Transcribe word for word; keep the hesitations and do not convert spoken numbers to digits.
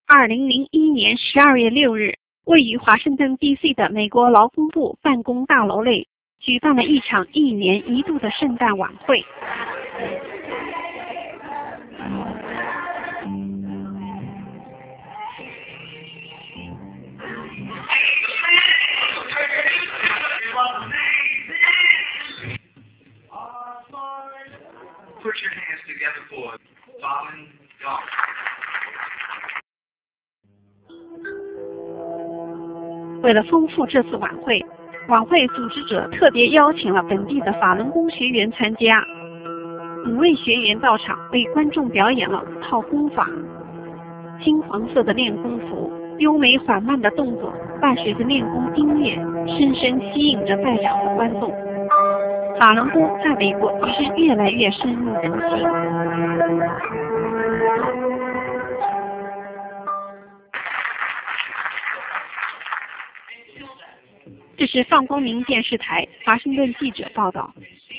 二零零一年十二月六日，位于华盛顿 D C 的美国劳工部办公大楼内举办了一场一年一度的圣诞晚会。 Put your hands together for Fallen Dog. 为了丰富这次晚会，晚会组织者特别邀请了本地的法轮功学员参加。五位学员到场为观众表演了五套功法。金黄色的练功服，优美缓慢的动作，伴随着练功音乐，深深吸引着在场的观众。法轮功在美国于是越来越深入人心。这是放光明电视台华盛顿记者报道。